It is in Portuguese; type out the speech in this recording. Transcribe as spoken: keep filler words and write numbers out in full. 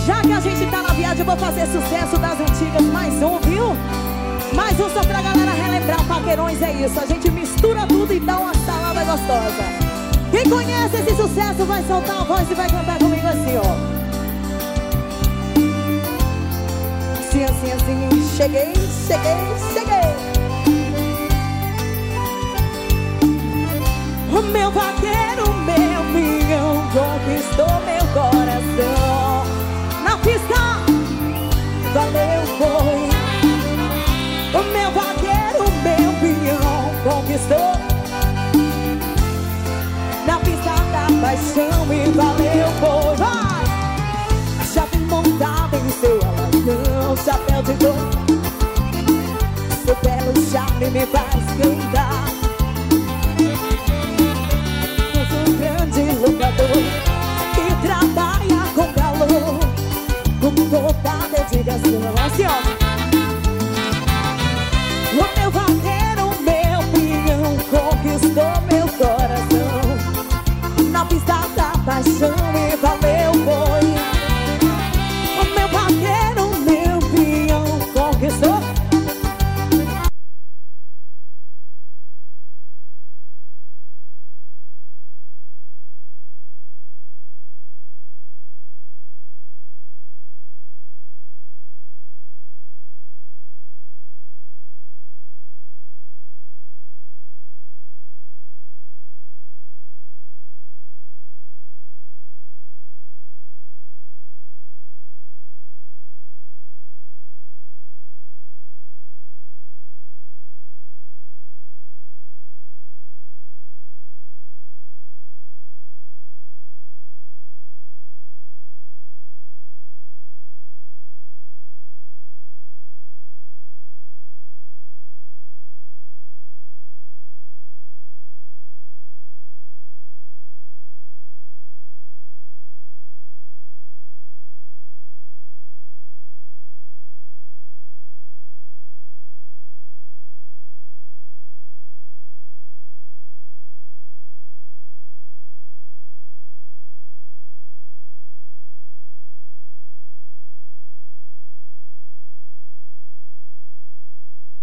Já que a gente tá na viagem, eu vou fazer sucesso das antigas. Mais um, viu? Mais um só pra galera relembrar. Paquerões é isso, a gente mistura tudo e dá uma salada gostosa. Quem conhece esse sucesso vai soltar a voz e vai cantar comigo assim, ó. Assim, assim, assim. Cheguei, cheguei, cheguei. O meu vaqueiro, meu pinhão, conquistou meu coração. Na pista, valeu, foi. O meu vaqueiro, meu pinhão, conquistou. Na pista da paixão e valeu, foi. Vai! Já vim montada em seu alagão, chapéu de dor. Seu belo charme me faz cantar. Lutador que trabalha com calor, com toda dedicação. Assim, ó.